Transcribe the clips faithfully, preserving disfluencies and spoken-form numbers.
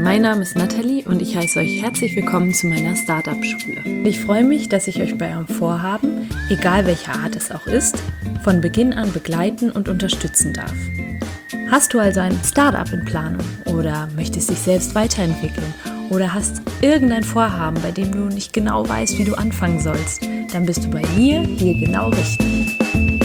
Mein Name ist Nathalie und ich heiße euch herzlich willkommen zu meiner Startup-Schule. Ich freue mich, dass ich euch bei eurem Vorhaben, egal welcher Art es auch ist, von Beginn an begleiten und unterstützen darf. Hast du also ein Startup in Planung oder möchtest dich selbst weiterentwickeln oder hast irgendein Vorhaben, bei dem du nicht genau weißt, wie du anfangen sollst, dann bist du bei mir hier genau richtig.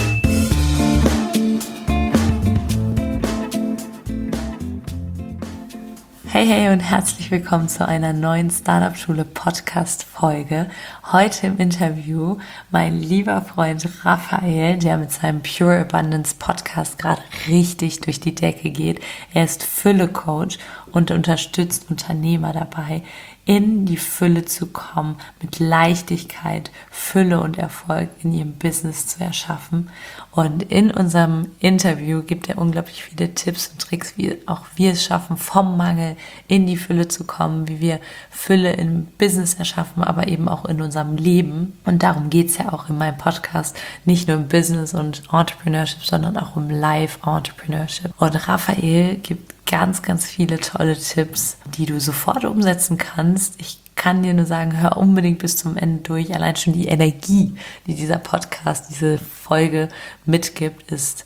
Hey, hey und herzlich willkommen zu einer neuen Startup-Schule-Podcast-Folge. Heute im Interview mein lieber Freund Raphael, der mit seinem Pure Abundance Podcast gerade richtig durch die Decke geht. Er ist Fülle-Coach und unterstützt Unternehmer dabei, in die Fülle zu kommen, mit Leichtigkeit, Fülle und Erfolg in ihrem Business zu erschaffen. Und in unserem Interview gibt er unglaublich viele Tipps und Tricks, wie auch wir es schaffen, vom Mangel in die Fülle zu kommen, wie wir Fülle im Business erschaffen, aber eben auch in unserem Leben. Und darum geht's ja auch in meinem Podcast, nicht nur im Business und Entrepreneurship, sondern auch um Life-Entrepreneurship. Und Raphael gibt ganz, ganz viele tolle Tipps, die du sofort umsetzen kannst. Ich kann dir nur sagen, hör unbedingt bis zum Ende durch. Allein schon die Energie, die dieser Podcast, diese Folge mitgibt, ist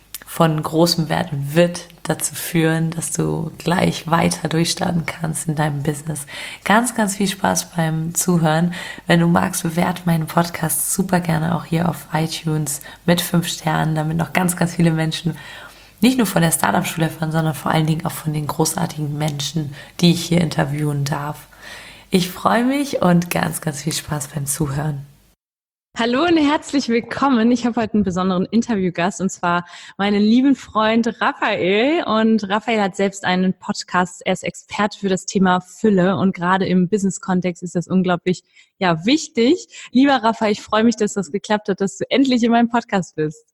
von großem Wert und wird dazu führen, dass du gleich weiter durchstarten kannst in deinem Business. Ganz, ganz viel Spaß beim Zuhören. Wenn du magst, bewerte meinen Podcast super gerne auch hier auf iTunes mit fünf Sternen, damit noch ganz, ganz viele Menschen nicht nur von der Startup-Schule erfahren, sondern vor allen Dingen auch von den großartigen Menschen, die ich hier interviewen darf. Ich freue mich und ganz, ganz viel Spaß beim Zuhören. Hallo und herzlich willkommen. Ich habe heute einen besonderen Interviewgast und zwar meinen lieben Freund Raphael. Und Raphael hat selbst einen Podcast. Er ist Experte für das Thema Fülle und gerade im Business-Kontext ist das unglaublich ja wichtig. Lieber Raphael, ich freue mich, dass das geklappt hat, dass du endlich in meinem Podcast bist.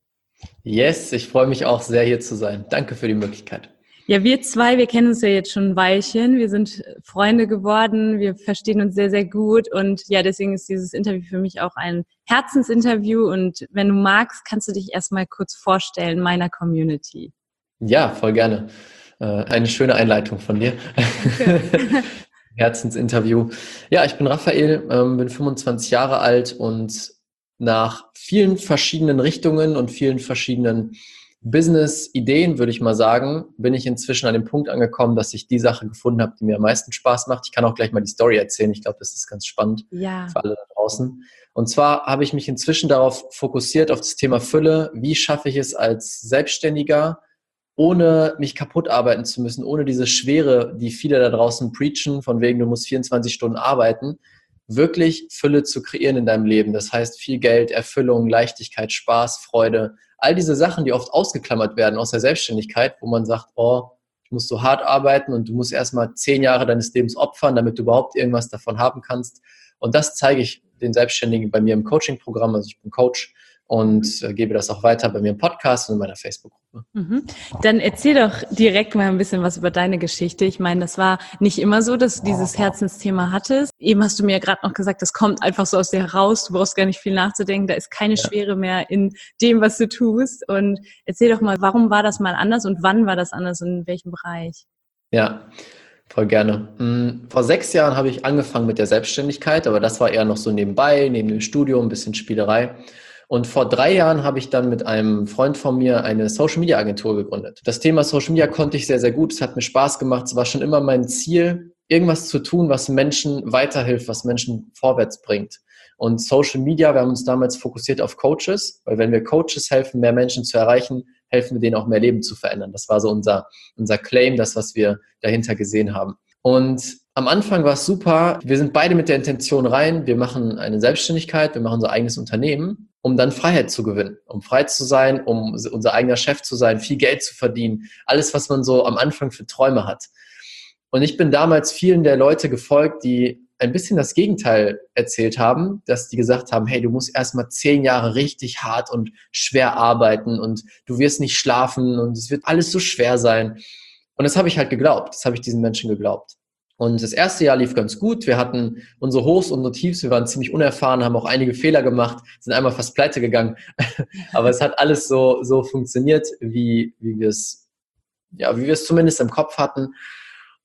Yes, ich freue mich auch sehr, hier zu sein. Danke für die Möglichkeit. Ja, wir zwei, wir kennen uns ja jetzt schon ein Weilchen. Wir sind Freunde geworden. Wir verstehen uns sehr, sehr gut. Und ja, deswegen ist dieses Interview für mich auch ein Herzensinterview. Und wenn du magst, kannst du dich erstmal kurz vorstellen, meiner Community. Ja, voll gerne. Eine schöne Einleitung von dir. Okay. Herzensinterview. Ja, ich bin Raphael, bin fünfundzwanzig Jahre alt und nach vielen verschiedenen Richtungen und vielen verschiedenen Business-Ideen, würde ich mal sagen, bin ich inzwischen an dem Punkt angekommen, dass ich die Sache gefunden habe, die mir am meisten Spaß macht. Ich kann auch gleich mal die Story erzählen. Ich glaube, das ist ganz spannend ja. für alle da draußen. Und zwar habe ich mich inzwischen darauf fokussiert, auf das Thema Fülle. Wie schaffe ich es als Selbstständiger, ohne mich kaputt arbeiten zu müssen, ohne diese Schwere, die viele da draußen preachen, von wegen, du musst vierundzwanzig Stunden arbeiten, wirklich Fülle zu kreieren in deinem Leben. Das heißt, viel Geld, Erfüllung, Leichtigkeit, Spaß, Freude, all diese Sachen, die oft ausgeklammert werden aus der Selbstständigkeit, wo man sagt, oh, ich muss so hart arbeiten und du musst erstmal zehn Jahre deines Lebens opfern, damit du überhaupt irgendwas davon haben kannst. Und das zeige ich den Selbstständigen bei mir im Coaching-Programm. Also ich bin Coach und äh, gebe das auch weiter bei mir im Podcast und in meiner Facebook-Gruppe. Mhm. Dann erzähl doch direkt mal ein bisschen was über deine Geschichte. Ich meine, das war nicht immer so, dass du dieses Herzensthema hattest. Eben hast du mir ja gerade noch gesagt, das kommt einfach so aus dir heraus. Du brauchst gar nicht viel nachzudenken. Da ist keine ja. Schwere mehr in dem, was du tust. Und erzähl doch mal, warum war das mal anders und wann war das anders und in welchem Bereich? Ja, voll gerne. Vor sechs Jahren habe ich angefangen mit der Selbstständigkeit, aber das war eher noch so nebenbei, neben dem Studium, ein bisschen Spielerei. Und vor drei Jahren habe ich dann mit einem Freund von mir eine Social-Media-Agentur gegründet. Das Thema Social Media konnte ich sehr, sehr gut. Es hat mir Spaß gemacht. Es war schon immer mein Ziel, irgendwas zu tun, was Menschen weiterhilft, was Menschen vorwärts bringt. Und Social Media, wir haben uns damals fokussiert auf Coaches, weil wenn wir Coaches helfen, mehr Menschen zu erreichen, helfen wir denen auch mehr Leben zu verändern. Das war so unser, unser Claim, das, was wir dahinter gesehen haben. Und am Anfang war es super. Wir sind beide mit der Intention rein. Wir machen eine Selbstständigkeit, wir machen unser eigenes Unternehmen, um dann Freiheit zu gewinnen, um frei zu sein, um unser eigener Chef zu sein, viel Geld zu verdienen. Alles, was man so am Anfang für Träume hat. Und ich bin damals vielen der Leute gefolgt, die ein bisschen das Gegenteil erzählt haben, dass die gesagt haben, hey, du musst erstmal zehn Jahre richtig hart und schwer arbeiten und du wirst nicht schlafen und es wird alles so schwer sein. Und das habe ich halt geglaubt. Das habe ich diesen Menschen geglaubt. Und das erste Jahr lief ganz gut. Wir hatten unsere Hochs und unsere Tiefs. Wir waren ziemlich unerfahren, haben auch einige Fehler gemacht, sind einmal fast pleite gegangen. Aber es hat alles so, so funktioniert, wie, wie wir es, ja, wie wir es zumindest im Kopf hatten.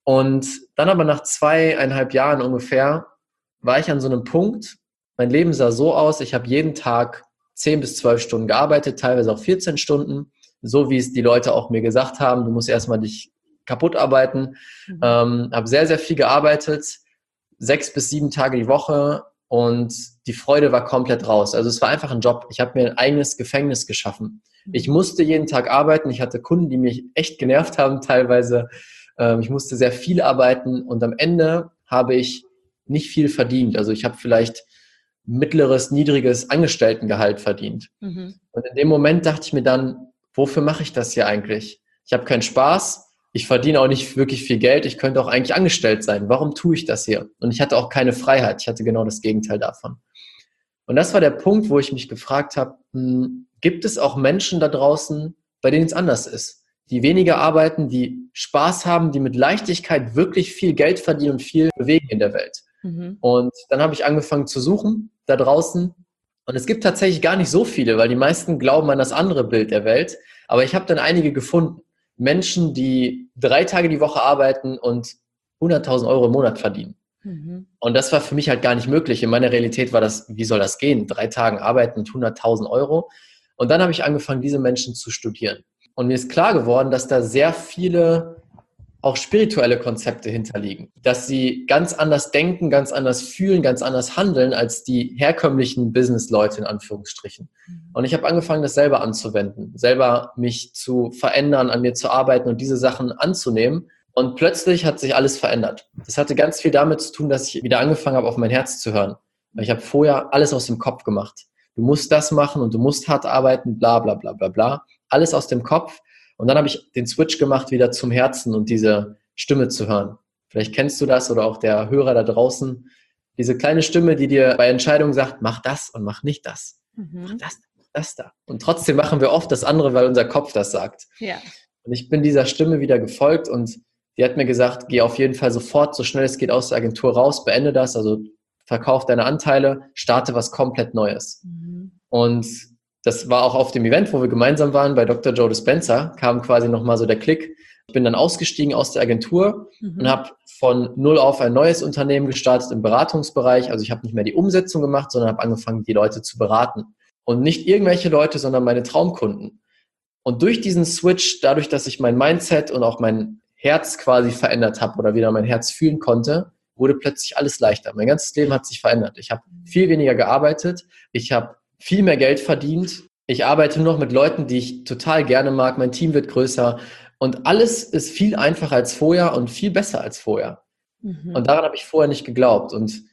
Und dann aber nach zweieinhalb Jahren ungefähr war ich an so einem Punkt, mein Leben sah so aus, ich habe jeden Tag zehn bis zwölf Stunden gearbeitet, teilweise auch vierzehn Stunden, so wie es die Leute auch mir gesagt haben, du musst erstmal dich kaputt arbeiten. Mhm. Ähm, habe sehr, sehr viel gearbeitet, sechs bis sieben Tage die Woche und die Freude war komplett raus. Also es war einfach ein Job. Ich habe mir ein eigenes Gefängnis geschaffen. Mhm. Ich musste jeden Tag arbeiten. Ich hatte Kunden, die mich echt genervt haben teilweise. Ähm, ich musste sehr viel arbeiten und am Ende habe ich nicht viel verdient. Also ich habe vielleicht mittleres, niedriges Angestelltengehalt verdient. Mhm. Und in dem Moment dachte ich mir dann, wofür mache ich das hier eigentlich? Ich habe keinen Spaß, ich verdiene auch nicht wirklich viel Geld, ich könnte auch eigentlich angestellt sein. Warum tue ich das hier? Und ich hatte auch keine Freiheit, ich hatte genau das Gegenteil davon. Und das war der Punkt, wo ich mich gefragt habe, hm, gibt es auch Menschen da draußen, bei denen es anders ist? Die weniger arbeiten, die Spaß haben, die mit Leichtigkeit wirklich viel Geld verdienen und viel bewegen in der Welt. Mhm. Und dann habe ich angefangen zu suchen da draußen. Und es gibt tatsächlich gar nicht so viele, weil die meisten glauben an das andere Bild der Welt. Aber ich habe dann einige gefunden. Menschen, die drei Tage die Woche arbeiten und hunderttausend Euro im Monat verdienen. Mhm. Und das war für mich halt gar nicht möglich. In meiner Realität war das, wie soll das gehen? Drei Tagen arbeiten und hunderttausend Euro. Und dann habe ich angefangen, diese Menschen zu studieren. Und mir ist klar geworden, dass da sehr viele auch spirituelle Konzepte hinterliegen, dass sie ganz anders denken, ganz anders fühlen, ganz anders handeln als die herkömmlichen Business-Leute in Anführungsstrichen. Und ich habe angefangen, das selber anzuwenden, selber mich zu verändern, an mir zu arbeiten und diese Sachen anzunehmen. Und plötzlich hat sich alles verändert. Das hatte ganz viel damit zu tun, dass ich wieder angefangen habe, auf mein Herz zu hören. Weil ich habe vorher alles aus dem Kopf gemacht. Du musst das machen und du musst hart arbeiten, bla bla bla bla bla. Alles aus dem Kopf. Und dann habe ich den Switch gemacht wieder zum Herzen und diese Stimme zu hören. Vielleicht kennst du das oder auch der Hörer da draußen. Diese kleine Stimme, die dir bei Entscheidungen sagt, mach das und mach nicht das. Mhm. Mach das, das da. Und trotzdem machen wir oft das andere, weil unser Kopf das sagt. Ja. Und ich bin dieser Stimme wieder gefolgt und die hat mir gesagt, geh auf jeden Fall sofort, so schnell es geht, aus der Agentur raus, beende das, also verkauf deine Anteile, starte was komplett Neues. Mhm. Und das war auch auf dem Event, wo wir gemeinsam waren, bei Doktor Joe Dispenza, kam quasi nochmal so der Klick. Ich bin dann ausgestiegen aus der Agentur mhm. und habe von null auf ein neues Unternehmen gestartet im Beratungsbereich. Also ich habe nicht mehr die Umsetzung gemacht, sondern habe angefangen, die Leute zu beraten. Und nicht irgendwelche Leute, sondern meine Traumkunden. Und durch diesen Switch, dadurch, dass ich mein Mindset und auch mein Herz quasi verändert habe oder wieder mein Herz fühlen konnte, wurde plötzlich alles leichter. Mein ganzes Leben hat sich verändert. Ich habe viel weniger gearbeitet. Ich habe viel mehr Geld verdient. Ich arbeite nur noch mit Leuten, die ich total gerne mag. Mein Team wird größer und alles ist viel einfacher als vorher und viel besser als vorher. Mhm. Und daran habe ich vorher nicht geglaubt. Und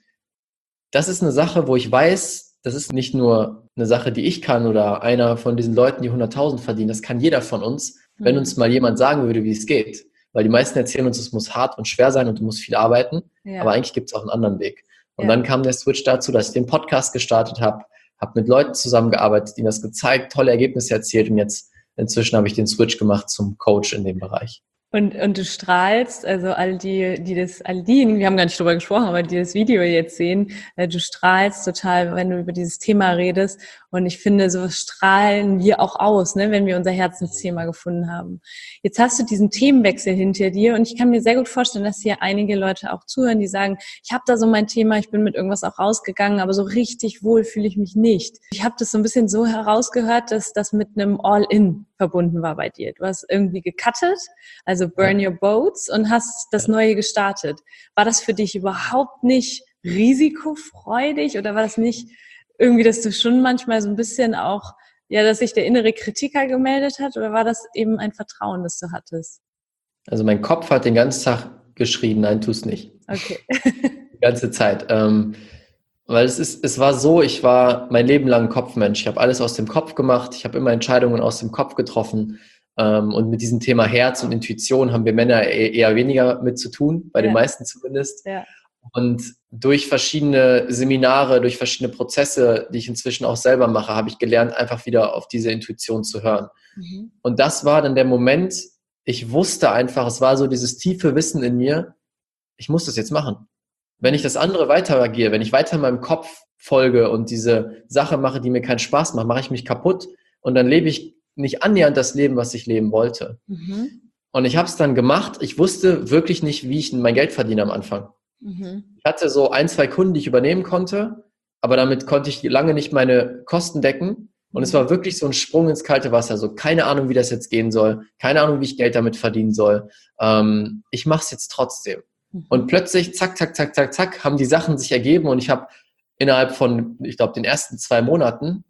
das ist eine Sache, wo ich weiß, das ist nicht nur eine Sache, die ich kann oder einer von diesen Leuten, die hunderttausend verdienen. Das kann jeder von uns, mhm. wenn uns mal jemand sagen würde, wie es geht. Weil die meisten erzählen uns, es muss hart und schwer sein und du musst viel arbeiten. Ja. Aber eigentlich gibt es auch einen anderen Weg. Und ja. dann kam der Switch dazu, dass ich den Podcast gestartet habe, habe mit Leuten zusammengearbeitet, ihnen das gezeigt, tolle Ergebnisse erzielt und jetzt inzwischen habe ich den Switch gemacht zum Coach in dem Bereich. Und, und du strahlst, also all die, die das, all diejenigen, wir haben gar nicht drüber gesprochen, aber die das Video jetzt sehen, du strahlst total, wenn du über dieses Thema redest. Und ich finde, so strahlen wir auch aus, ne, wenn wir unser Herzensthema gefunden haben. Jetzt hast du diesen Themenwechsel hinter dir und ich kann mir sehr gut vorstellen, dass hier einige Leute auch zuhören, die sagen, ich habe da so mein Thema, ich bin mit irgendwas auch rausgegangen, aber so richtig wohl fühle ich mich nicht. Ich habe das so ein bisschen so herausgehört, dass das mit einem All-In verbunden war bei dir. Du hast irgendwie gecuttet, also burn your boats und hast das Neue gestartet. War das für dich überhaupt nicht risikofreudig oder war das nicht irgendwie, dass du schon manchmal so ein bisschen auch, ja, dass sich der innere Kritiker gemeldet hat oder war das eben ein Vertrauen, das du hattest? Also mein Kopf hat den ganzen Tag geschrien, nein, tu's nicht. Okay. Die ganze Zeit. Ähm, weil es ist, es war so, ich war mein Leben lang ein Kopfmensch. Ich habe alles aus dem Kopf gemacht. Ich habe immer Entscheidungen aus dem Kopf getroffen. Ähm, und mit diesem Thema Herz und Intuition haben wir Männer eher, eher weniger mit zu tun, bei ja. den meisten zumindest. Ja. Und durch verschiedene Seminare, durch verschiedene Prozesse, die ich inzwischen auch selber mache, habe ich gelernt, einfach wieder auf diese Intuition zu hören. Mhm. Und das war dann der Moment, ich wusste einfach, es war so dieses tiefe Wissen in mir, ich muss das jetzt machen. Wenn ich das andere weiter agiere, wenn ich weiter meinem Kopf folge und diese Sache mache, die mir keinen Spaß macht, mache ich mich kaputt und dann lebe ich nicht annähernd das Leben, was ich leben wollte. Mhm. Und ich habe es dann gemacht. Ich wusste wirklich nicht, wie ich mein Geld verdiene am Anfang. Mhm. Ich hatte so ein, zwei Kunden, die ich übernehmen konnte, aber damit konnte ich lange nicht meine Kosten decken. Und mhm. es war wirklich so ein Sprung ins kalte Wasser. So keine Ahnung, wie das jetzt gehen soll. Keine Ahnung, wie ich Geld damit verdienen soll. Ähm, ich mache es jetzt trotzdem. Mhm. Und plötzlich, zack, zack, zack, zack, zack, haben die Sachen sich ergeben. Und ich habe innerhalb von, ich glaube, den ersten zwei Monaten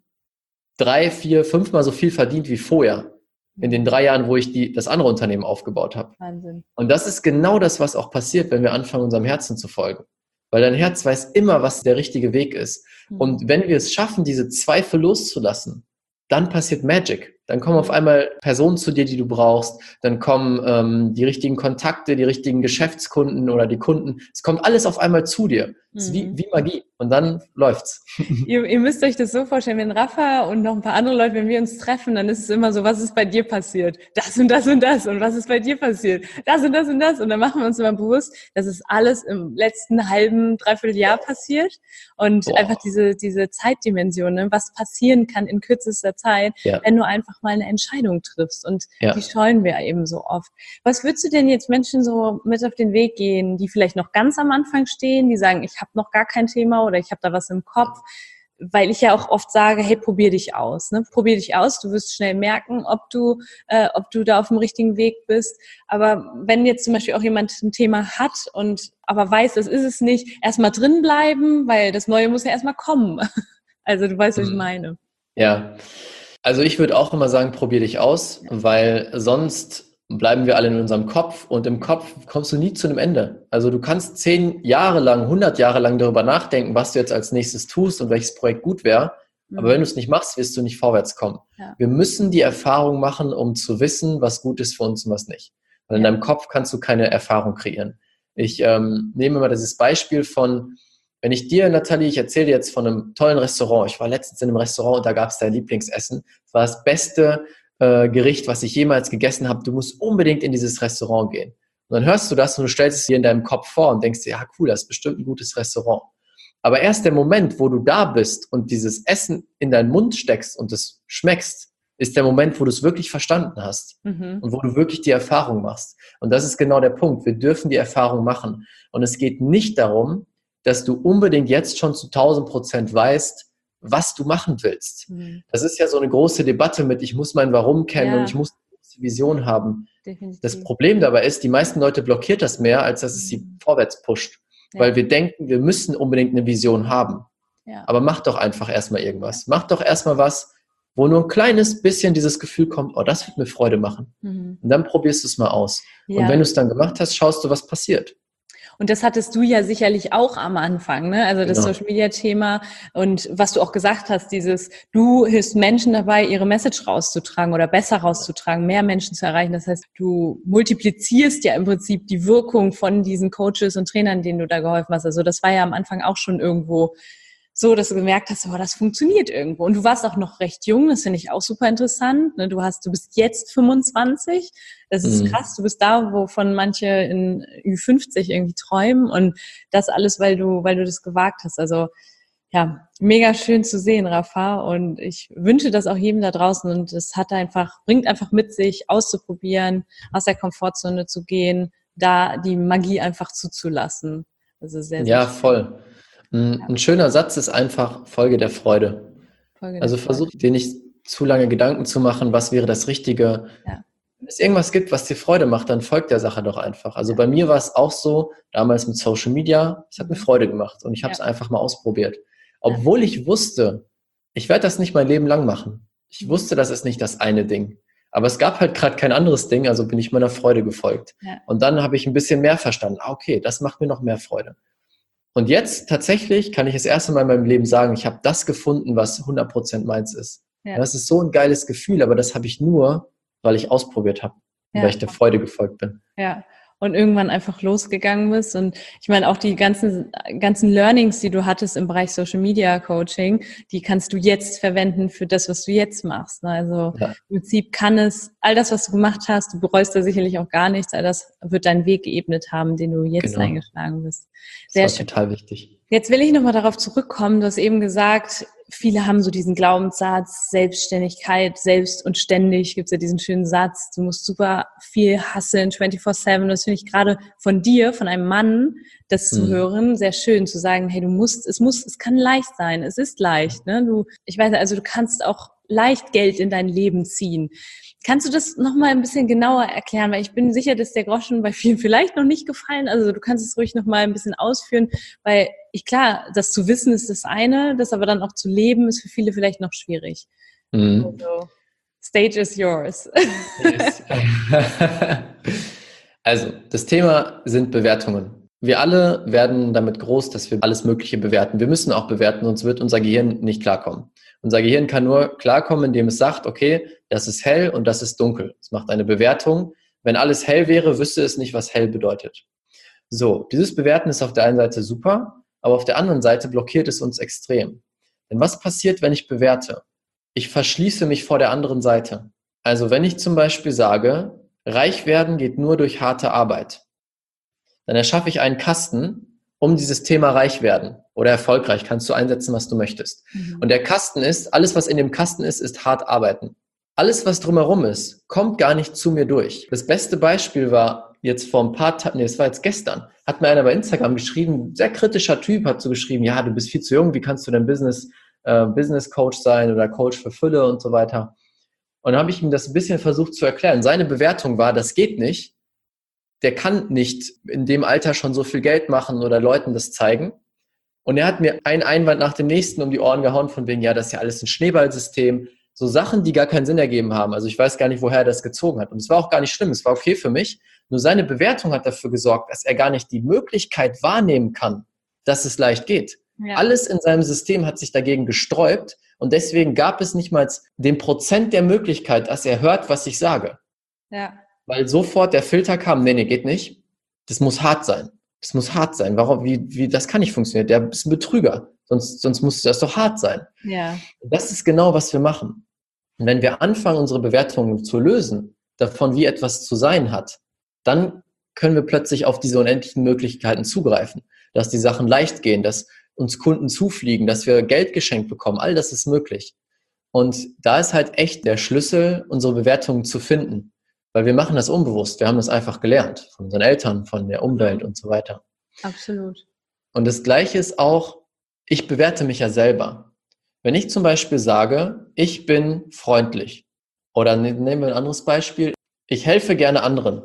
drei, vier, fünfmal so viel verdient wie vorher. In den drei Jahren, wo ich die, das andere Unternehmen aufgebaut habe. Wahnsinn. Und das ist genau das, was auch passiert, wenn wir anfangen, unserem Herzen zu folgen. Weil dein Herz weiß immer, was der richtige Weg ist. Mhm. Und wenn wir es schaffen, diese Zweifel loszulassen, dann passiert Magic. Dann kommen auf einmal Personen zu dir, die du brauchst. Dann kommen ähm, die richtigen Kontakte, die richtigen Geschäftskunden oder die Kunden. Es kommt alles auf einmal zu dir. Es ist wie, wie Magie. Und dann läuft's. Ihr, ihr müsst euch das so vorstellen, wenn Rafa und noch ein paar andere Leute, wenn wir uns treffen, dann ist es immer so, was ist bei dir passiert? Das und das und das. Und was ist bei dir passiert? Das und das und das. Und dann machen wir uns immer bewusst, dass es alles im letzten halben, dreiviertel Jahr passiert. Und Boah. einfach diese, diese Zeitdimension, ne? Was passieren kann in kürzester Zeit, ja. wenn du einfach mal eine Entscheidung triffst. Und ja. die scheuen wir eben so oft. Was würdest du denn jetzt Menschen so mit auf den Weg gehen, die vielleicht noch ganz am Anfang stehen, die sagen, ich habe noch gar kein Thema oder ich habe da was im Kopf? Weil ich ja auch oft sage, hey, probier dich aus. Ne? Probier dich aus, du wirst schnell merken, ob du, äh, ob du da auf dem richtigen Weg bist. Aber wenn jetzt zum Beispiel auch jemand ein Thema hat und aber weiß, das ist es nicht, erstmal drin bleiben, weil das Neue muss ja erstmal kommen. Also du weißt, was ich meine. Ja, also ich würde auch immer sagen, probier dich aus, weil sonst bleiben wir alle in unserem Kopf und im Kopf kommst du nie zu einem Ende. Also du kannst zehn Jahre lang, hundert Jahre lang darüber nachdenken, was du jetzt als nächstes tust und welches Projekt gut wäre. Mhm. Aber wenn du es nicht machst, wirst du nicht vorwärts kommen. Ja. Wir müssen die Erfahrung machen, um zu wissen, was gut ist für uns und was nicht. Weil in deinem Kopf kannst du keine Erfahrung kreieren. Ich ähm, nehme mal dieses Beispiel von, wenn ich dir, Nathalie, ich erzähle dir jetzt von einem tollen Restaurant. Ich war letztens in einem Restaurant und da gab es dein Lieblingsessen. Es war das beste Gericht, was ich jemals gegessen habe, du musst unbedingt in dieses Restaurant gehen. Und dann hörst du das und du stellst es dir in deinem Kopf vor und denkst dir, ja cool, das ist bestimmt ein gutes Restaurant. Aber erst der Moment, wo du da bist und dieses Essen in deinen Mund steckst und es schmeckst, ist der Moment, wo du es wirklich verstanden hast mhm. und wo du wirklich die Erfahrung machst. Und das ist genau der Punkt. Wir dürfen die Erfahrung machen. Und es geht nicht darum, dass du unbedingt jetzt schon zu tausend Prozent weißt, was du machen willst. Mhm. Das ist ja so eine große Debatte mit, ich muss mein Warum kennen ja. und ich muss eine große Vision haben. Definitiv. Das Problem dabei ist, die meisten Leute blockiert das mehr, als dass es sie mhm. vorwärts pusht. Ja. Weil wir denken, wir müssen unbedingt eine Vision haben. Ja. Aber mach doch einfach erstmal irgendwas. Mach doch erstmal was, wo nur ein kleines bisschen dieses Gefühl kommt, oh, das wird mir Freude machen. Mhm. Und dann probierst du es mal aus. Ja. Und wenn du es dann gemacht hast, schaust du, was passiert. Und das hattest du ja sicherlich auch am Anfang, ne? Also das genau. Social-Media-Thema und was du auch gesagt hast, dieses, du hilfst Menschen dabei, ihre Message rauszutragen oder besser rauszutragen, mehr Menschen zu erreichen. Das heißt, du multiplizierst ja im Prinzip die Wirkung von diesen Coaches und Trainern, denen du da geholfen hast. Also das war ja am Anfang auch schon irgendwo so, dass du gemerkt hast, oh, das funktioniert irgendwo. Und du warst auch noch recht jung, das finde ich auch super interessant. Ne? Du hast, du bist jetzt fünfundzwanzig, das ist mhm. krass, du bist da, wovon manche in Ü fünfzig irgendwie träumen und das alles, weil du, weil du das gewagt hast. Also ja, mega schön zu sehen, Rafa, und ich wünsche das auch jedem da draußen und es hat einfach, bringt einfach mit sich, auszuprobieren, aus der Komfortzone zu gehen, da die Magie einfach zuzulassen. Also sehr, sehr ja, schön. Voll. Ein, ein schöner Satz ist einfach Folge der Freude. Folge der also versuch Freude. Dir nicht zu lange Gedanken zu machen, was wäre das Richtige. Ja. Wenn es irgendwas gibt, was dir Freude macht, dann folgt der Sache doch einfach. Also ja. bei mir war es auch so, damals mit Social Media, es hat mir Freude gemacht und ich habe es ja. einfach mal ausprobiert. Obwohl ja. ich wusste, ich werde das nicht mein Leben lang machen. Ich wusste, das ist nicht das eine Ding. Aber es gab halt gerade kein anderes Ding, also bin ich meiner Freude gefolgt. Ja. Und dann habe ich ein bisschen mehr verstanden. Ah, okay, das macht mir noch mehr Freude. Und jetzt tatsächlich kann ich das erste Mal in meinem Leben sagen, ich habe das gefunden, was hundert Prozent meins ist. Ja. Das ist so ein geiles Gefühl, aber das habe ich nur, weil ich ausprobiert habe, ja. weil ich der Freude gefolgt bin. Ja, und irgendwann einfach losgegangen bist. Und ich meine, auch die ganzen ganzen Learnings, die du hattest im Bereich Social Media Coaching, die kannst du jetzt verwenden für das, was du jetzt machst. Also ja. im Prinzip kann es, all das, was du gemacht hast, du bereust da sicherlich auch gar nichts, all das wird deinen Weg geebnet haben, den du jetzt genau. eingeschlagen bist. Sehr das war schön. Total wichtig. Jetzt will ich nochmal darauf zurückkommen, du hast eben gesagt, viele haben so diesen Glaubenssatz, Selbstständigkeit, selbst und ständig, gibt es ja diesen schönen Satz, du musst super viel hustlen, vierundzwanzig sieben, das finde ich gerade von dir, von einem Mann, das zu Mhm. hören, sehr schön, zu sagen, hey, du musst, es muss, es kann leicht sein, es ist leicht, ne, du, ich weiß, also du kannst auch leicht Geld in dein Leben ziehen. Kannst du das nochmal ein bisschen genauer erklären? Weil ich bin sicher, dass der Groschen bei vielen vielleicht noch nicht gefallen. Also du kannst es ruhig nochmal ein bisschen ausführen, weil ich, klar, das zu wissen ist das eine, das aber dann auch zu leben ist für viele vielleicht noch schwierig. Mhm. Also, stage is yours. Yes. Also, das Thema sind Bewertungen. Wir alle werden damit groß, dass wir alles Mögliche bewerten. Wir müssen auch bewerten, sonst wird unser Gehirn nicht klarkommen. Unser Gehirn kann nur klarkommen, indem es sagt, okay, das ist hell und das ist dunkel. Es macht eine Bewertung. Wenn alles hell wäre, wüsste es nicht, was hell bedeutet. So, dieses Bewerten ist auf der einen Seite super, aber auf der anderen Seite blockiert es uns extrem. Denn was passiert, wenn ich bewerte? Ich verschließe mich vor der anderen Seite. Also wenn ich zum Beispiel sage, reich werden geht nur durch harte Arbeit, dann erschaffe ich einen Kasten um dieses Thema reich werden oder erfolgreich, kannst du einsetzen, was du möchtest. Mhm. Und der Kasten ist, alles, was in dem Kasten ist, ist hart arbeiten. Alles, was drumherum ist, kommt gar nicht zu mir durch. Das beste Beispiel war jetzt vor ein paar Tagen, nee, das war jetzt gestern, hat mir einer bei Instagram geschrieben, sehr kritischer Typ, hat so geschrieben, ja, du bist viel zu jung, wie kannst du denn Business, äh, Business Coach sein oder Coach für Fülle und so weiter. Und dann habe ich ihm das ein bisschen versucht zu erklären. Seine Bewertung war, das geht nicht. Der kann nicht in dem Alter schon so viel Geld machen oder Leuten das zeigen. Und er hat mir einen Einwand nach dem nächsten um die Ohren gehauen, von wegen, ja, das ist ja alles ein Schneeballsystem. So Sachen, die gar keinen Sinn ergeben haben. Also ich weiß gar nicht, woher er das gezogen hat. Und es war auch gar nicht schlimm, es war okay für mich. Nur seine Bewertung hat dafür gesorgt, dass er gar nicht die Möglichkeit wahrnehmen kann, dass es leicht geht. Ja. Alles in seinem System hat sich dagegen gesträubt und deswegen gab es nicht mal den Prozent der Möglichkeit, dass er hört, was ich sage. Ja. Weil sofort der Filter kam, nee, nee, geht nicht. Das muss hart sein. Das muss hart sein. Warum? Wie, wie, das kann nicht funktionieren. Der ist ein Betrüger. Sonst, sonst muss das doch hart sein. Ja. Das ist genau, was wir machen. Und wenn wir anfangen, unsere Bewertungen zu lösen, davon, wie etwas zu sein hat, dann können wir plötzlich auf diese unendlichen Möglichkeiten zugreifen. Dass die Sachen leicht gehen, dass uns Kunden zufliegen, dass wir Geld geschenkt bekommen. All das ist möglich. Und da ist halt echt der Schlüssel, unsere Bewertungen zu finden. Weil wir machen das unbewusst. Wir haben das einfach gelernt. Von unseren Eltern, von der Umwelt und so weiter. Absolut. Und das Gleiche ist auch, ich bewerte mich ja selber. Wenn ich zum Beispiel sage, ich bin freundlich. Oder nehmen wir ein anderes Beispiel. Ich helfe gerne anderen.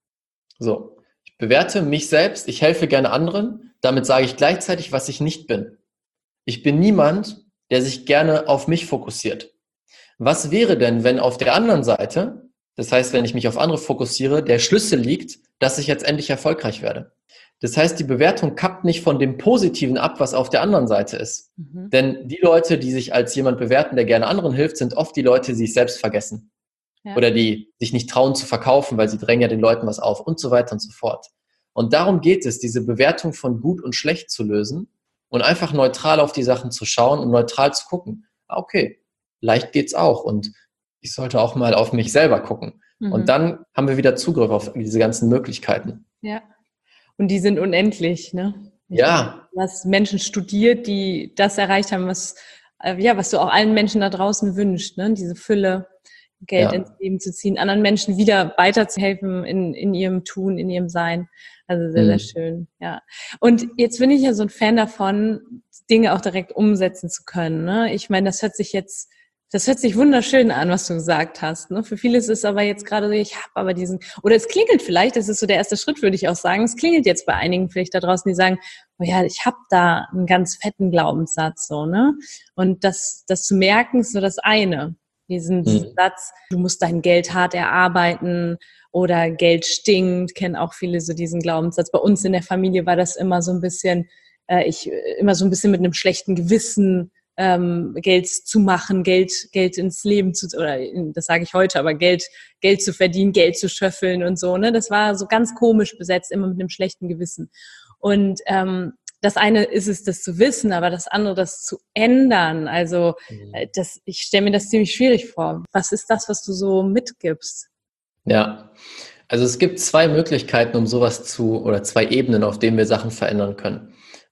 So. Ich bewerte mich selbst. Ich helfe gerne anderen. Damit sage ich gleichzeitig, was ich nicht bin. Ich bin niemand, der sich gerne auf mich fokussiert. Was wäre denn, wenn auf der anderen Seite, das heißt, wenn ich mich auf andere fokussiere, der Schlüssel liegt, dass ich jetzt endlich erfolgreich werde? Das heißt, die Bewertung kappt nicht von dem Positiven ab, was auf der anderen Seite ist. Mhm. Denn die Leute, die sich als jemand bewerten, der gerne anderen hilft, sind oft die Leute, die sich selbst vergessen. Ja. Oder die sich nicht trauen zu verkaufen, weil sie drängen ja den Leuten was auf und so weiter und so fort. Und darum geht es, diese Bewertung von gut und schlecht zu lösen und einfach neutral auf die Sachen zu schauen und neutral zu gucken. Okay, leicht geht's auch und ich sollte auch mal auf mich selber gucken. Mhm. Und dann haben wir wieder Zugriff auf diese ganzen Möglichkeiten. Ja. Und die sind unendlich, ne? Ich ja. Du hast Menschen studiert, die das erreicht haben, was, ja, was du auch allen Menschen da draußen wünschst, ne? Diese Fülle, Geld ja. ins Leben zu ziehen, anderen Menschen wieder weiterzuhelfen in, in ihrem Tun, in ihrem Sein. Also sehr, mhm. sehr schön, ja. Und jetzt bin ich ja so ein Fan davon, Dinge auch direkt umsetzen zu können, ne? Ich meine, das hört sich jetzt Das hört sich wunderschön an, was du gesagt hast. Ne? Für viele ist es aber jetzt gerade so, ich habe aber diesen, oder es klingelt vielleicht, das ist so der erste Schritt, würde ich auch sagen, es klingelt jetzt bei einigen vielleicht da draußen, die sagen, oh ja, ich habe da einen ganz fetten Glaubenssatz, so, ne? Und das, das zu merken, ist so das eine. Diesen, diesen mhm. Satz, du musst dein Geld hart erarbeiten oder Geld stinkt, kennen auch viele so diesen Glaubenssatz. Bei uns in der Familie war das immer so ein bisschen, äh, ich immer so ein bisschen mit einem schlechten Gewissen, Ähm, Geld zu machen, Geld, Geld ins Leben zu, oder das sage ich heute, aber Geld, Geld zu verdienen, Geld zu schöffeln und so, ne? Das war so ganz komisch besetzt, immer mit einem schlechten Gewissen. Und ähm, das eine ist es, das zu wissen, aber das andere, das zu ändern. Also mhm. das, ich stelle mir das ziemlich schwierig vor. Was ist das, was du so mitgibst? Ja, also es gibt zwei Möglichkeiten, um sowas zu, oder zwei Ebenen, auf denen wir Sachen verändern können.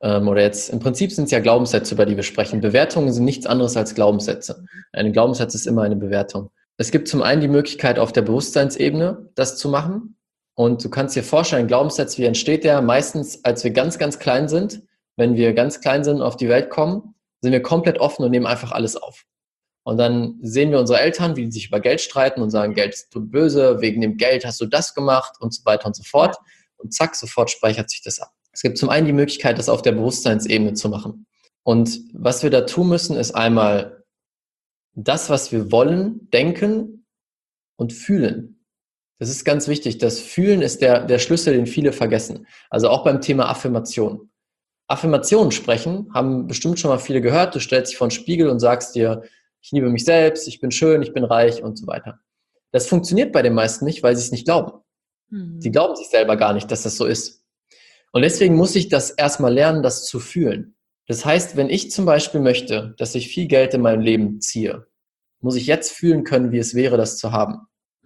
Ähm, oder jetzt, im Prinzip sind es ja Glaubenssätze, über die wir sprechen. Bewertungen sind nichts anderes als Glaubenssätze. Ein Glaubenssatz ist immer eine Bewertung. Es gibt zum einen die Möglichkeit, auf der Bewusstseinsebene das zu machen. Und du kannst dir vorstellen, ein Glaubenssatz, wie entsteht der? Meistens, als wir ganz, ganz klein sind, wenn wir ganz klein sind und auf die Welt kommen, sind wir komplett offen und nehmen einfach alles auf. Und dann sehen wir unsere Eltern, wie die sich über Geld streiten und sagen, Geld ist böse, wegen dem Geld hast du das gemacht und so weiter und so fort. Und zack, sofort speichert sich das ab. Es gibt zum einen die Möglichkeit, das auf der Bewusstseinsebene zu machen. Und was wir da tun müssen, ist einmal das, was wir wollen, denken und fühlen. Das ist ganz wichtig. Das Fühlen ist der, der Schlüssel, den viele vergessen. Also auch beim Thema Affirmation. Affirmationen sprechen, haben bestimmt schon mal viele gehört. Du stellst dich vor den Spiegel und sagst dir, ich liebe mich selbst, ich bin schön, ich bin reich und so weiter. Das funktioniert bei den meisten nicht, weil sie es nicht glauben. Mhm. Sie glauben sich selber gar nicht, dass das so ist. Und deswegen muss ich das erstmal lernen, das zu fühlen. Das heißt, wenn ich zum Beispiel möchte, dass ich viel Geld in meinem Leben ziehe, muss ich jetzt fühlen können, wie es wäre, das zu haben.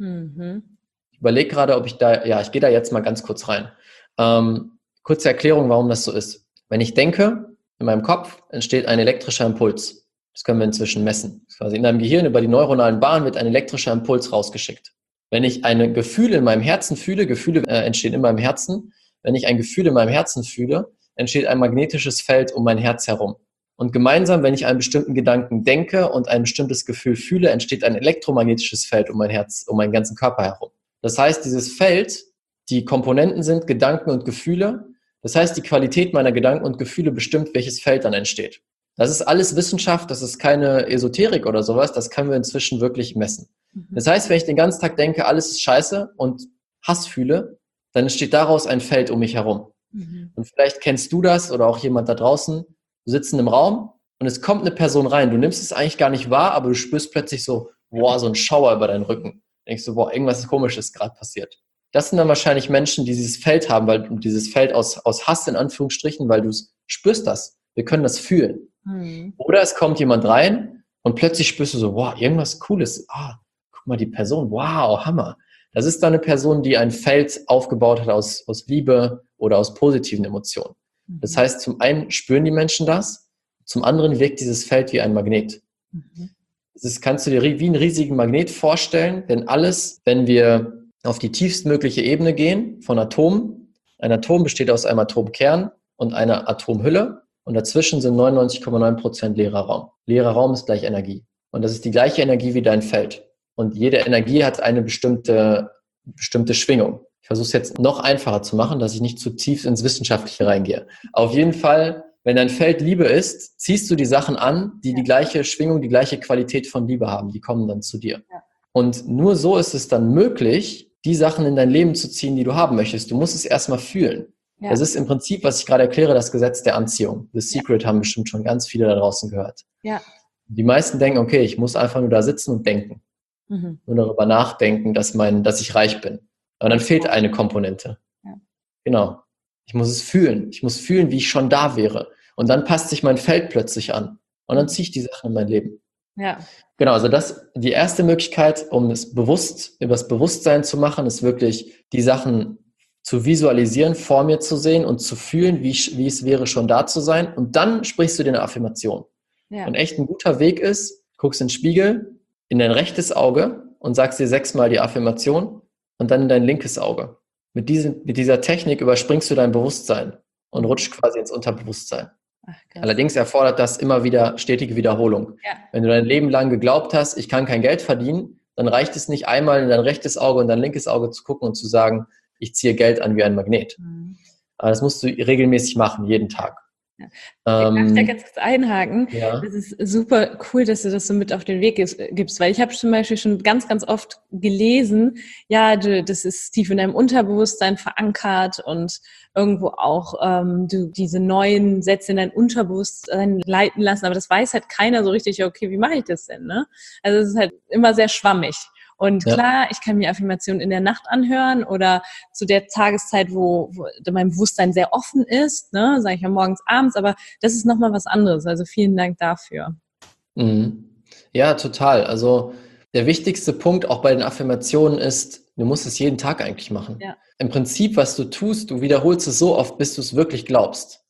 Mhm. Ich überlege gerade, ob ich da, ja, ich gehe da jetzt mal ganz kurz rein. Ähm, kurze Erklärung, warum das so ist. Wenn ich denke, in meinem Kopf entsteht ein elektrischer Impuls. Das können wir inzwischen messen. Quasi in deinem Gehirn über die neuronalen Bahnen wird ein elektrischer Impuls rausgeschickt. Wenn ich ein Gefühl in meinem Herzen fühle, Gefühle äh, entstehen in meinem Herzen, wenn ich ein Gefühl in meinem Herzen fühle, entsteht ein magnetisches Feld um mein Herz herum. Und gemeinsam, wenn ich einen bestimmten Gedanken denke und ein bestimmtes Gefühl fühle, entsteht ein elektromagnetisches Feld um mein Herz, um meinen ganzen Körper herum. Das heißt, dieses Feld, die Komponenten sind Gedanken und Gefühle. Das heißt, die Qualität meiner Gedanken und Gefühle bestimmt, welches Feld dann entsteht. Das ist alles Wissenschaft, das ist keine Esoterik oder sowas, das können wir inzwischen wirklich messen. Mhm. Das heißt, wenn ich den ganzen Tag denke, alles ist scheiße und Hass fühle, dann entsteht daraus ein Feld um mich herum. Mhm. Und vielleicht kennst du das oder auch jemand da draußen, du sitzt in einem Raum und es kommt eine Person rein, du nimmst es eigentlich gar nicht wahr, aber du spürst plötzlich so, boah, so ein Schauer über deinen Rücken. Denkst du, boah, irgendwas Komisches ist gerade passiert. Das sind dann wahrscheinlich Menschen, die dieses Feld haben, weil dieses Feld aus, aus Hass in Anführungsstrichen, weil du spürst das. Wir können das fühlen. Mhm. Oder es kommt jemand rein und plötzlich spürst du so, wow, irgendwas Cooles. Ah, guck mal, die Person, wow, Hammer. Das ist dann eine Person, die ein Feld aufgebaut hat aus, aus Liebe oder aus positiven Emotionen. Mhm. Das heißt, zum einen spüren die Menschen das, zum anderen wirkt dieses Feld wie ein Magnet. Mhm. Das kannst du dir wie einen riesigen Magnet vorstellen, denn alles, wenn wir auf die tiefstmögliche Ebene gehen von Atomen. Ein Atom besteht aus einem Atomkern und einer Atomhülle und dazwischen sind neunundneunzig Komma neun Prozent leerer Raum. Leerer Raum ist gleich Energie und das ist die gleiche Energie wie dein Feld und jede Energie hat eine bestimmte, bestimmte Schwingung. Ich versuche es jetzt noch einfacher zu machen, dass ich nicht zu tief ins Wissenschaftliche reingehe. Auf jeden Fall, wenn dein Feld Liebe ist, ziehst du die Sachen an, die die gleiche Schwingung, die gleiche Qualität von Liebe haben. Die kommen dann zu dir. Ja. Und nur so ist es dann möglich, die Sachen in dein Leben zu ziehen, die du haben möchtest. Du musst es erstmal fühlen. Ja. Das ist im Prinzip, was ich gerade erkläre, das Gesetz der Anziehung. The Secret ja. haben bestimmt schon ganz viele da draußen gehört. Ja. Die meisten denken, okay, ich muss einfach nur da sitzen und denken. Mhm. Nur darüber nachdenken, dass, mein, dass ich reich bin. Aber dann fehlt eine Komponente. Ja. Genau. Ich muss es fühlen. Ich muss fühlen, wie ich schon da wäre. Und dann passt sich mein Feld plötzlich an. Und dann ziehe ich die Sachen in mein Leben. Ja. Genau, also das, die erste Möglichkeit, um es bewusst, über das Bewusstsein zu machen, ist wirklich, die Sachen zu visualisieren, vor mir zu sehen und zu fühlen, wie, wie es wäre, schon da zu sein. Und dann sprichst du dir eine Affirmation. Ja. Und echt ein guter Weg ist, guckst in den Spiegel, in dein rechtes Auge und sagst dir sechsmal die Affirmation und dann in dein linkes Auge. Mit, diesem, mit dieser Technik überspringst du dein Bewusstsein und rutschst quasi ins Unterbewusstsein. Ach, allerdings erfordert das immer wieder stetige Wiederholung. Ja. Wenn du dein Leben lang geglaubt hast, ich kann kein Geld verdienen, dann reicht es nicht einmal in dein rechtes Auge und dein linkes Auge zu gucken und zu sagen, ich ziehe Geld an wie ein Magnet. Mhm. Aber das musst du regelmäßig machen, jeden Tag. Ja. Ähm, ich darf da ganz kurz einhaken. Ja. Das ist super cool, dass du das so mit auf den Weg gibst, weil ich habe zum Beispiel schon ganz, ganz oft gelesen, ja, du, das ist tief in deinem Unterbewusstsein verankert und irgendwo auch ähm, du diese neuen Sätze in dein Unterbewusstsein leiten lassen, aber das weiß halt keiner so richtig, okay, wie mache ich das denn, ne? Also es ist halt immer sehr schwammig. Und ja. klar, ich kann mir Affirmationen in der Nacht anhören oder zu der Tageszeit, wo, wo mein Bewusstsein sehr offen ist, ne, sage ich ja morgens, abends, aber das ist nochmal was anderes. Also vielen Dank dafür. Mhm. Ja, total. Also der wichtigste Punkt auch bei den Affirmationen ist, du musst es jeden Tag eigentlich machen. Ja. Im Prinzip, was du tust, du wiederholst es so oft, bis du es wirklich glaubst.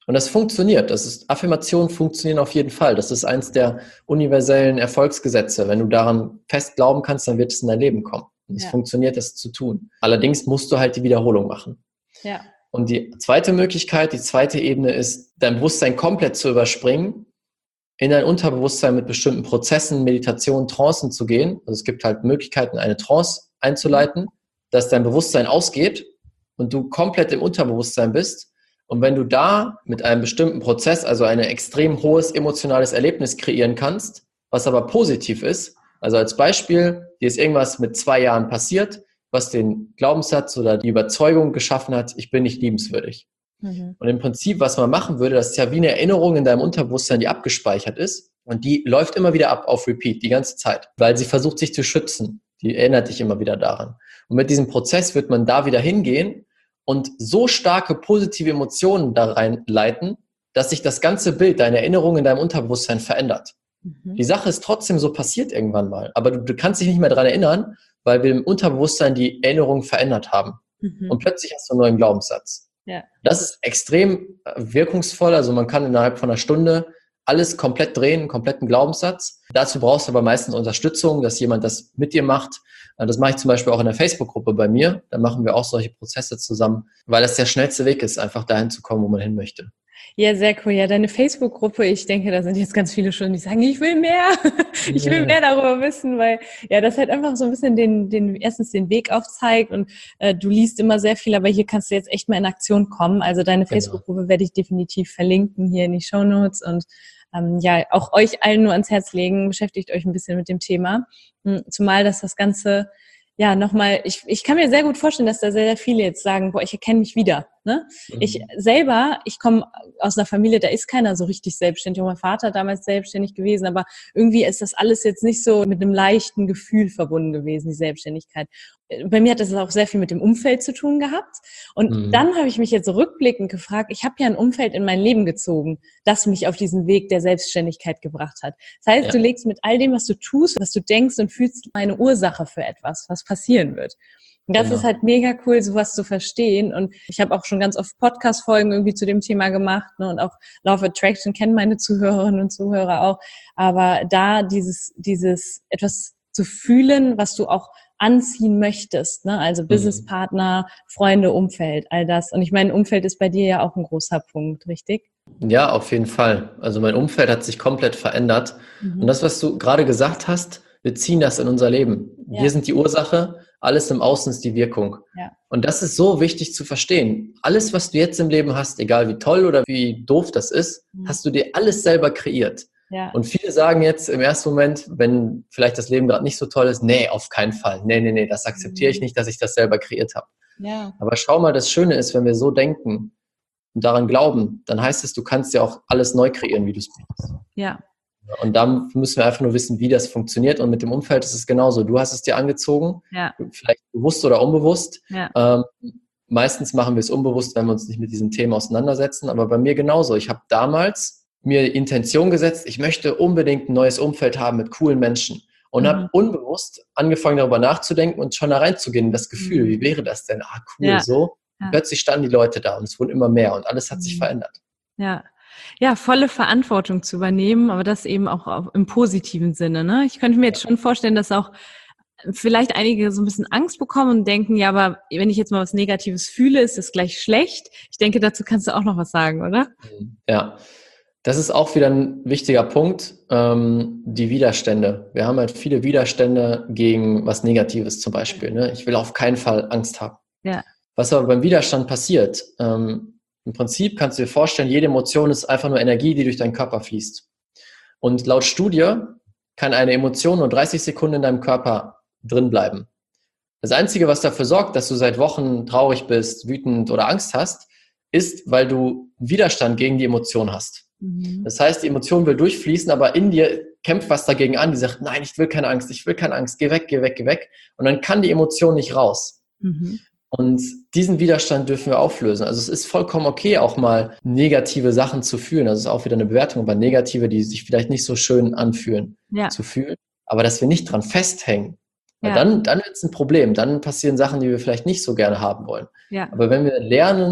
Und das funktioniert. Das ist, Affirmationen funktionieren auf jeden Fall. Das ist eins der universellen Erfolgsgesetze. Wenn du daran fest glauben kannst, dann wird es in dein Leben kommen. Und es Ja. funktioniert, das zu tun. Allerdings musst du halt die Wiederholung machen. Ja. Und die zweite Möglichkeit, die zweite Ebene ist, dein Bewusstsein komplett zu überspringen, in dein Unterbewusstsein mit bestimmten Prozessen, Meditationen, Trancen zu gehen. Also es gibt halt Möglichkeiten, eine Trance einzuleiten, dass dein Bewusstsein ausgeht und du komplett im Unterbewusstsein bist. Und wenn du da mit einem bestimmten Prozess, also ein extrem hohes emotionales Erlebnis kreieren kannst, was aber positiv ist, also als Beispiel, dir ist irgendwas mit zwei Jahren passiert, was den Glaubenssatz oder die Überzeugung geschaffen hat, ich bin nicht liebenswürdig. Mhm. Und im Prinzip, was man machen würde, das ist ja wie eine Erinnerung in deinem Unterbewusstsein, die abgespeichert ist. Und die läuft immer wieder ab auf Repeat, die ganze Zeit, weil sie versucht, sich zu schützen. Die erinnert dich immer wieder daran. Und mit diesem Prozess wird man da wieder hingehen und so starke positive Emotionen da reinleiten, dass sich das ganze Bild, deine Erinnerung in deinem Unterbewusstsein verändert. Mhm. Die Sache ist trotzdem so passiert irgendwann mal, aber du, du kannst dich nicht mehr daran erinnern, weil wir im Unterbewusstsein die Erinnerung verändert haben. Mhm. Und plötzlich hast du einen neuen Glaubenssatz. Ja. Das ist extrem wirkungsvoll, also man kann innerhalb von einer Stunde alles komplett drehen, einen kompletten Glaubenssatz. Dazu brauchst du aber meistens Unterstützung, dass jemand das mit dir macht. Das mache ich zum Beispiel auch in der Facebook-Gruppe bei mir. Da machen wir auch solche Prozesse zusammen, weil das der schnellste Weg ist, einfach dahin zu kommen, wo man hin möchte. Ja, sehr cool. Ja, deine Facebook-Gruppe, ich denke, da sind jetzt ganz viele schon, die sagen, ich will mehr. Ich will mehr darüber wissen, weil ja, das halt einfach so ein bisschen den, den erstens den Weg aufzeigt und äh, du liest immer sehr viel, aber hier kannst du jetzt echt mal in Aktion kommen. Also deine genau. Facebook-Gruppe werde ich definitiv verlinken hier in die Shownotes und ähm, ja, auch euch allen nur ans Herz legen, beschäftigt euch ein bisschen mit dem Thema. Zumal, dass das Ganze ja, nochmal, ich, ich kann mir sehr gut vorstellen, dass da sehr, sehr viele jetzt sagen, boah, ich erkenne mich wieder. Ne? Mhm. Ich selber, ich komme aus einer Familie, da ist keiner so richtig selbstständig. Auch mein Vater damals selbstständig gewesen, aber irgendwie ist das alles jetzt nicht so mit einem leichten Gefühl verbunden gewesen, die Selbstständigkeit. Bei mir hat das auch sehr viel mit dem Umfeld zu tun gehabt. Und mhm. dann habe ich mich jetzt rückblickend gefragt, ich habe ja ein Umfeld in mein Leben gezogen, das mich auf diesen Weg der Selbstständigkeit gebracht hat. Das heißt, ja. du legst mit all dem, was du tust, was du denkst und fühlst, eine Ursache für etwas, was passieren wird. Und das genau. ist halt mega cool, sowas zu verstehen. Und ich habe auch schon ganz oft Podcast-Folgen irgendwie zu dem Thema gemacht, ne? Und auch Law of Attraction kennen meine Zuhörerinnen und Zuhörer auch. Aber da dieses, dieses etwas zu fühlen, was du auch anziehen möchtest, ne? Also Businesspartner, Freunde, Umfeld, all das. Und ich meine, Umfeld ist bei dir ja auch ein großer Punkt, richtig? Ja, auf jeden Fall. Also mein Umfeld hat sich komplett verändert. Mhm. Und das, was du gerade gesagt hast, wir ziehen das in unser Leben. Ja. Wir sind die Ursache, alles im Außen ist die Wirkung. Ja. Und das ist so wichtig zu verstehen. Alles, was du jetzt im Leben hast, egal wie toll oder wie doof das ist, mhm. hast du dir alles selber kreiert. Ja. Und viele sagen jetzt im ersten Moment, wenn vielleicht das Leben gerade nicht so toll ist, nee, auf keinen Fall. Nee, nee, nee, das akzeptiere ich nicht, dass ich das selber kreiert habe. Ja. Aber schau mal, das Schöne ist, wenn wir so denken und daran glauben, dann heißt es, du kannst ja auch alles neu kreieren, wie du es brauchst. Ja. Und da müssen wir einfach nur wissen, wie das funktioniert. Und mit dem Umfeld ist es genauso. Du hast es dir angezogen, ja. vielleicht bewusst oder unbewusst. Ja. Ähm, meistens machen wir es unbewusst, wenn wir uns nicht mit diesen Themen auseinandersetzen. Aber bei mir genauso. Ich habe damals mir Intention gesetzt, ich möchte unbedingt ein neues Umfeld haben mit coolen Menschen. Und mhm. habe unbewusst angefangen, darüber nachzudenken und schon da reinzugehen in das Gefühl, mhm. wie wäre das denn? Ah, cool, ja. so. Ja. Plötzlich standen die Leute da und es wurden immer mehr und alles hat mhm. sich verändert. Ja. Ja, volle Verantwortung zu übernehmen, aber das eben auch im positiven Sinne. Ne? Ich könnte mir jetzt schon vorstellen, dass auch vielleicht einige so ein bisschen Angst bekommen und denken, ja, aber wenn ich jetzt mal was Negatives fühle, ist das gleich schlecht. Ich denke, dazu kannst du auch noch was sagen, oder? Ja, das ist auch wieder ein wichtiger Punkt, ähm, die Widerstände. Wir haben halt viele Widerstände gegen was Negatives zum Beispiel. Ne? Ich will auf keinen Fall Angst haben. Ja. Was aber beim Widerstand passiert, ähm, im Prinzip kannst du dir vorstellen, jede Emotion ist einfach nur Energie, die durch deinen Körper fließt. Und laut Studie kann eine Emotion nur dreißig Sekunden in deinem Körper drin bleiben. Das Einzige, was dafür sorgt, dass du seit Wochen traurig bist, wütend oder Angst hast, ist, weil du Widerstand gegen die Emotion hast. Mhm. Das heißt, die Emotion will durchfließen, aber in dir kämpft was dagegen an, die sagt, nein, ich will keine Angst, ich will keine Angst, geh weg, geh weg, geh weg. Und dann kann die Emotion nicht raus. Mhm. Und diesen Widerstand dürfen wir auflösen. Also es ist vollkommen okay, auch mal negative Sachen zu fühlen. Also es ist auch wieder eine Bewertung, aber negative, die sich vielleicht nicht so schön anfühlen, ja. zu fühlen. Aber dass wir nicht dran festhängen. Weil ja. dann, dann wird es ein Problem. Dann passieren Sachen, die wir vielleicht nicht so gerne haben wollen. Ja. Aber wenn wir lernen,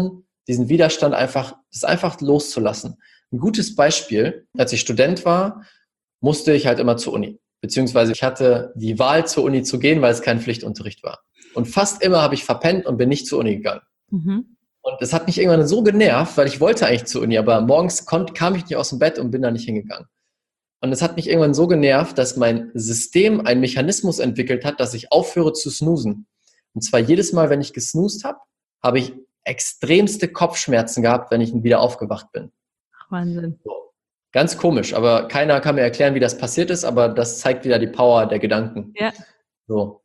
diesen Widerstand einfach, das einfach loszulassen. Ein gutes Beispiel, als ich Student war, musste ich halt immer zur Uni. Beziehungsweise ich hatte die Wahl, zur Uni zu gehen, weil es kein Pflichtunterricht war. Und fast immer habe ich verpennt und bin nicht zur Uni gegangen. Mhm. Und das hat mich irgendwann so genervt, weil ich wollte eigentlich zur Uni, aber morgens kon- kam ich nicht aus dem Bett und bin da nicht hingegangen. Und es hat mich irgendwann so genervt, dass mein System einen Mechanismus entwickelt hat, dass ich aufhöre zu snoosen. Und zwar jedes Mal, wenn ich gesnoost habe, habe ich extremste Kopfschmerzen gehabt, wenn ich wieder aufgewacht bin. Ach, Wahnsinn. So. Ganz komisch, aber keiner kann mir erklären, wie das passiert ist, aber das zeigt wieder die Power der Gedanken. Ja. So.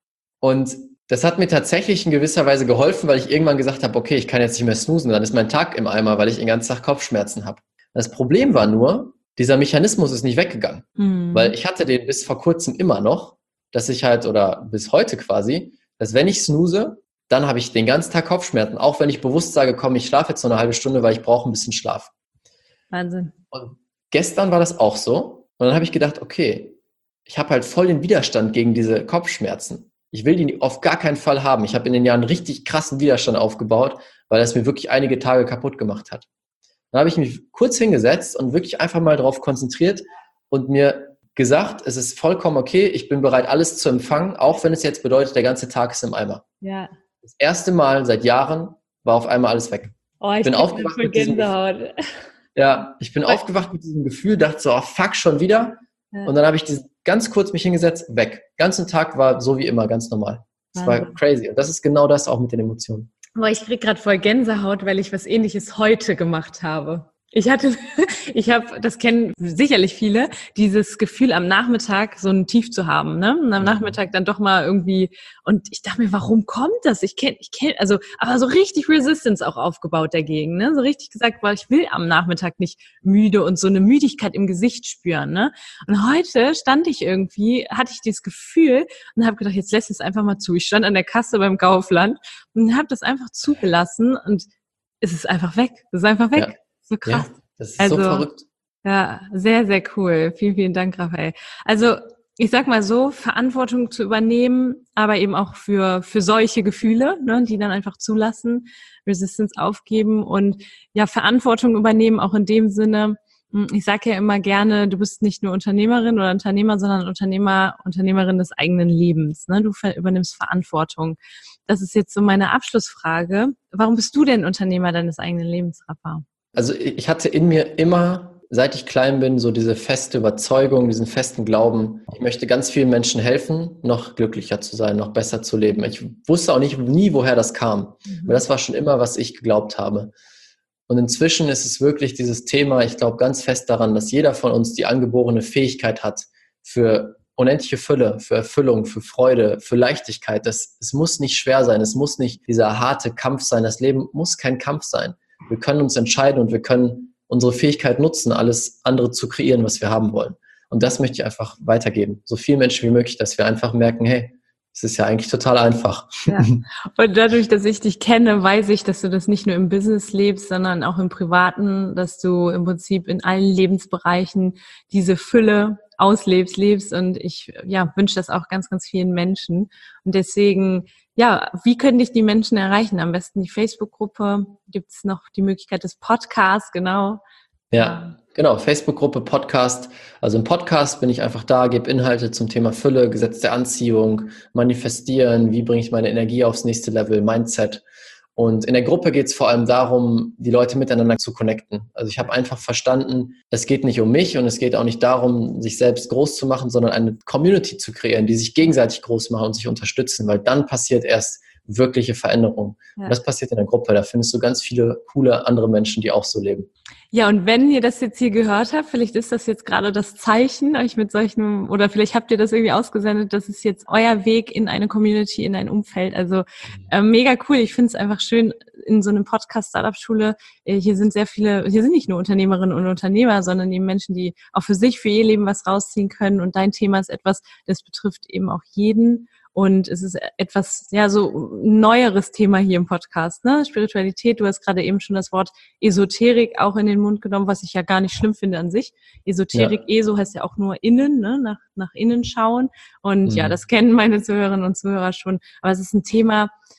Und das hat mir tatsächlich in gewisser Weise geholfen, weil ich irgendwann gesagt habe, okay, ich kann jetzt nicht mehr snoosen, dann ist mein Tag im Eimer, weil ich den ganzen Tag Kopfschmerzen habe. Das Problem war nur, dieser Mechanismus ist nicht weggegangen, mhm. weil ich hatte den bis vor kurzem immer noch, dass ich halt, oder bis heute quasi, dass wenn ich snooze, dann habe ich den ganzen Tag Kopfschmerzen, auch wenn ich bewusst sage, komm, ich schlafe jetzt noch eine halbe Stunde, weil ich brauche ein bisschen Schlaf. Wahnsinn. Und gestern war das auch so. Und dann habe ich gedacht, okay, ich habe halt voll den Widerstand gegen diese Kopfschmerzen. Ich will die auf gar keinen Fall haben. Ich habe in den Jahren richtig krassen Widerstand aufgebaut, weil das mir wirklich einige Tage kaputt gemacht hat. Dann habe ich mich kurz hingesetzt und wirklich einfach mal darauf konzentriert und mir gesagt, es ist vollkommen okay, ich bin bereit, alles zu empfangen, auch wenn es jetzt bedeutet, der ganze Tag ist im Eimer. Ja. Das erste Mal seit Jahren war auf einmal alles weg. Oh, ich bin aufgewacht mit diesem Gefühl. Ja, ich bin aufgewacht mit diesem Gefühl, dachte so, oh, fuck, schon wieder. Ja. Und dann habe ich diesen, ganz kurz mich hingesetzt, weg. Den ganzen Tag war so wie immer, ganz normal. Das war crazy. Und das ist genau das auch mit den Emotionen. Boah, ich krieg gerade voll Gänsehaut, weil ich was Ähnliches heute gemacht habe. Ich hatte, ich habe, das kennen sicherlich viele, dieses Gefühl am Nachmittag so ein Tief zu haben, ne? Und am Nachmittag dann doch mal irgendwie, und ich dachte mir, warum kommt das? Ich kenne, ich kenne, also, aber so richtig Resistance auch aufgebaut dagegen, ne? So richtig gesagt, weil ich will am Nachmittag nicht müde und so eine Müdigkeit im Gesicht spüren, ne? Und heute stand ich irgendwie, hatte ich dieses Gefühl und habe gedacht, jetzt lässt es einfach mal zu. Ich stand an der Kasse beim Kaufland und habe das einfach zugelassen und es ist einfach weg. Es ist einfach weg. Ja. So krass. Ja, das ist also, so verrückt. Ja, sehr, sehr cool. Vielen, vielen Dank, Raphael. Also ich sag mal so, Verantwortung zu übernehmen, aber eben auch für für solche Gefühle, ne, die dann einfach zulassen, Resistance aufgeben und ja, Verantwortung übernehmen, auch in dem Sinne, ich sage ja immer gerne, du bist nicht nur Unternehmerin oder Unternehmer, sondern Unternehmer, Unternehmerin des eigenen Lebens. Ne? Du übernimmst Verantwortung. Das ist jetzt so meine Abschlussfrage. Warum bist du denn Unternehmer deines eigenen Lebens, Rafa? Also ich hatte in mir immer, seit ich klein bin, so diese feste Überzeugung, diesen festen Glauben, ich möchte ganz vielen Menschen helfen, noch glücklicher zu sein, noch besser zu leben. Ich wusste auch nicht nie, woher das kam. Mhm. Aber das war schon immer, was ich geglaubt habe. Und inzwischen ist es wirklich dieses Thema, ich glaube ganz fest daran, dass jeder von uns die angeborene Fähigkeit hat für unendliche Fülle, für Erfüllung, für Freude, für Leichtigkeit. Das, es muss nicht schwer sein, es muss nicht dieser harte Kampf sein. Das Leben muss kein Kampf sein. Wir können uns entscheiden und wir können unsere Fähigkeit nutzen, alles andere zu kreieren, was wir haben wollen. Und das möchte ich einfach weitergeben. So vielen Menschen wie möglich, dass wir einfach merken, hey, es ist ja eigentlich total einfach. Ja. Und dadurch, dass ich dich kenne, weiß ich, dass du das nicht nur im Business lebst, sondern auch im Privaten, dass du im Prinzip in allen Lebensbereichen diese Fülle auslebst, lebst. Und ich ja, wünsche das auch ganz, ganz vielen Menschen. Und deswegen, ja, wie können dich die Menschen erreichen? Am besten die Facebook-Gruppe. Gibt es noch die Möglichkeit des Podcasts, genau. Ja, genau, Facebook-Gruppe, Podcast. Also im Podcast bin ich einfach da, gebe Inhalte zum Thema Fülle, Gesetz der Anziehung, Manifestieren, wie bringe ich meine Energie aufs nächste Level, Mindset. Und in der Gruppe geht es vor allem darum, die Leute miteinander zu connecten. Also ich habe einfach verstanden, es geht nicht um mich und es geht auch nicht darum, sich selbst groß zu machen, sondern eine Community zu kreieren, die sich gegenseitig groß machen und sich unterstützen, weil dann passiert erst wirkliche Veränderung. Ja. Und das passiert in der Gruppe. Da findest du ganz viele coole andere Menschen, die auch so leben. Ja, und wenn ihr das jetzt hier gehört habt, vielleicht ist das jetzt gerade das Zeichen, euch mit solchen, oder vielleicht habt ihr das irgendwie ausgesendet, das ist jetzt euer Weg in eine Community, in ein Umfeld. Also äh, mega cool. Ich finde es einfach schön, in so einem Podcast Startup-Schule, äh, hier sind sehr viele, hier sind nicht nur Unternehmerinnen und Unternehmer, sondern eben Menschen, die auch für sich, für ihr Leben was rausziehen können. Und dein Thema ist etwas, das betrifft eben auch jeden. Und es ist etwas, ja, so ein neueres Thema hier im Podcast, ne? Spiritualität, du hast gerade eben schon das Wort Esoterik auch in den Mund genommen, was ich ja gar nicht schlimm finde an sich. Esoterik, ja. ESO heißt ja auch nur innen, ne? Nach, nach innen schauen. Und mhm. ja, das kennen meine Zuhörerinnen und Zuhörer schon. Aber es ist ein Thema,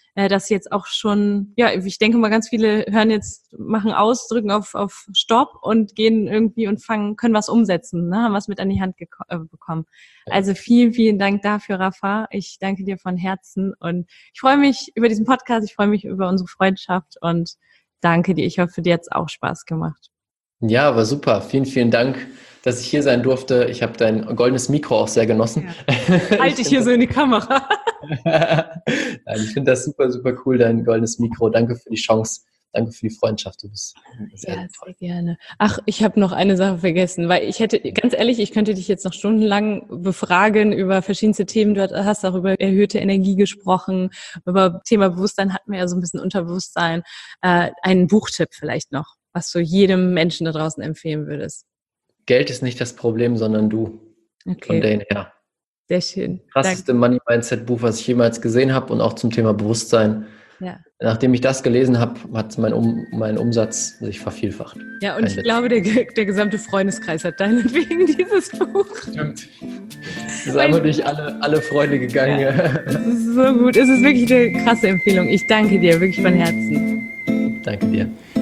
äh, dass jetzt auch schon, ja, ich denke mal, ganz viele hören jetzt, machen aus, drücken auf, auf Stopp und gehen irgendwie und fangen, können was umsetzen, ne? Haben was mit an die Hand geko- äh, bekommen. Also vielen, vielen Dank dafür, Rafa. Ich danke dir von Herzen und ich freue mich über diesen Podcast, ich freue mich über unsere Freundschaft und danke dir. Ich hoffe, dir hat's auch Spaß gemacht. Ja, war super. Vielen, vielen Dank, dass ich hier sein durfte. Ich habe dein goldenes Mikro auch sehr genossen. Ja. Halte ich hier so in die Kamera. Nein, ich finde das super, super cool, dein goldenes Mikro. Danke für die Chance. Danke für die Freundschaft. Du bist sehr Ja, toll. sehr gerne. Ach, ich habe noch eine Sache vergessen, weil ich hätte, ganz ehrlich, ich könnte dich jetzt noch stundenlang befragen über verschiedenste Themen. Du hast auch über erhöhte Energie gesprochen, über Thema Bewusstsein hatten wir ja so ein bisschen Unterbewusstsein. Äh, einen Buchtipp vielleicht noch, was du jedem Menschen da draußen empfehlen würdest. Geld ist nicht das Problem, sondern du. Okay. Von Dane her. Sehr schön. Krasseste Money-Mindset-Buch, was ich jemals gesehen habe und auch zum Thema Bewusstsein. Ja. Nachdem ich das gelesen habe, hat mein, um, mein Umsatz sich vervielfacht. Ja, und Kein ich Witz. glaube, der, der gesamte Freundeskreis hat deinetwegen dieses Buch. Stimmt. Es ist einmal durch alle, alle Freunde gegangen. Ja, das ist so gut. Es ist wirklich eine krasse Empfehlung. Ich danke dir wirklich von Herzen. Danke dir.